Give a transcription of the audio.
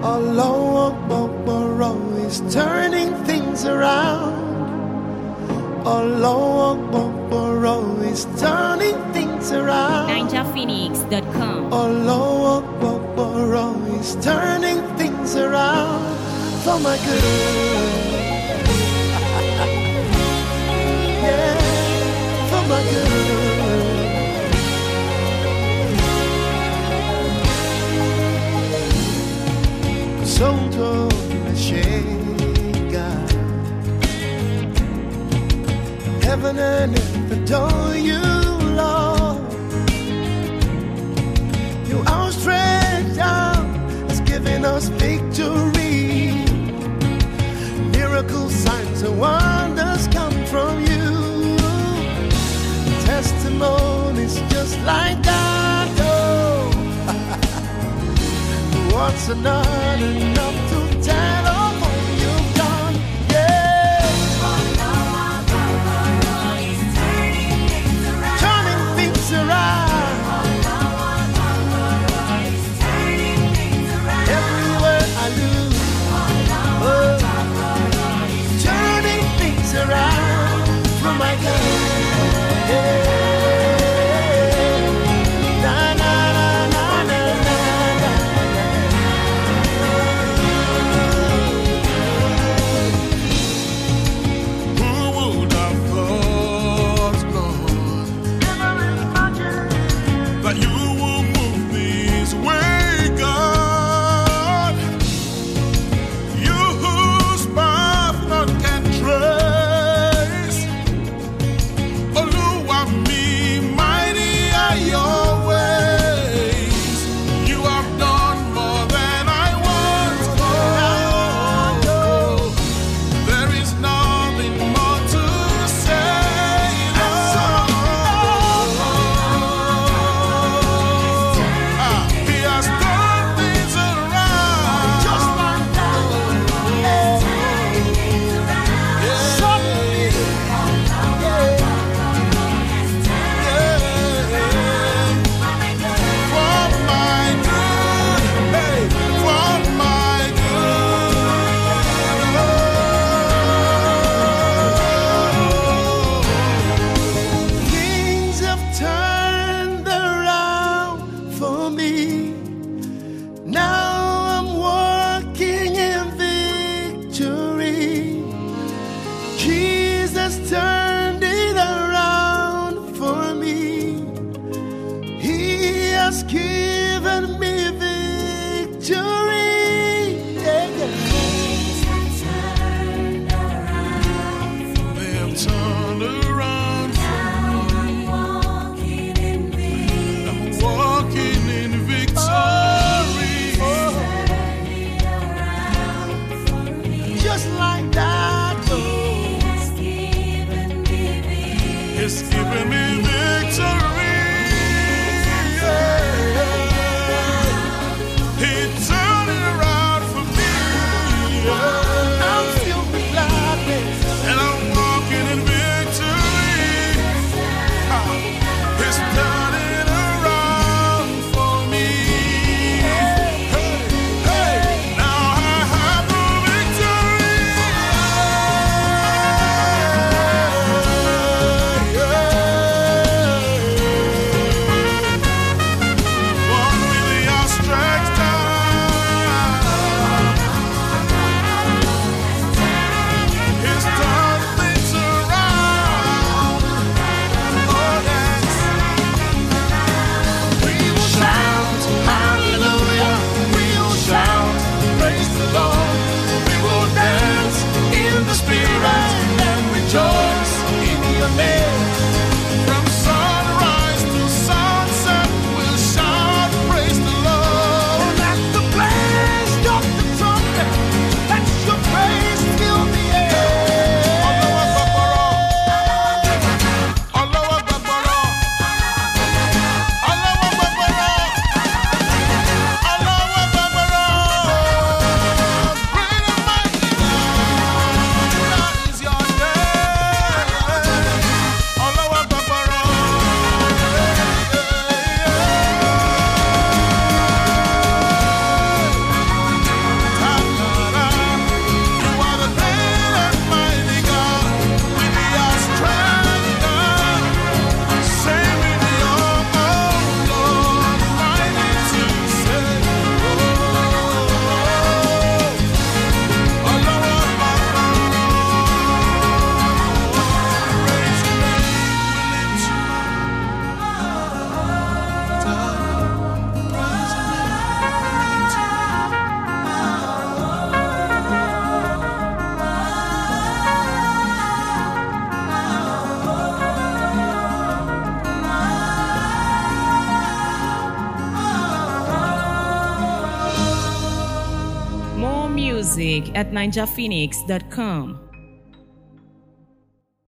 Allah Akbar is turning things around. Allah Akbar is turning things around. NinjaPhoenix.com. Allah Akbar is turning things around for my good. Yeah, for my good. Sotto Meshega, heaven and earth adore you, Lord. Your outstretched arm has given us victory. Miracles, signs, and wonders come from you. Testimonies just like that. Oh, what's not enough to tell of all you've done? Yeah, turning things around. Everywhere I look, oh, turning things around for my good. Yeah. music at ninjaphoenix.com.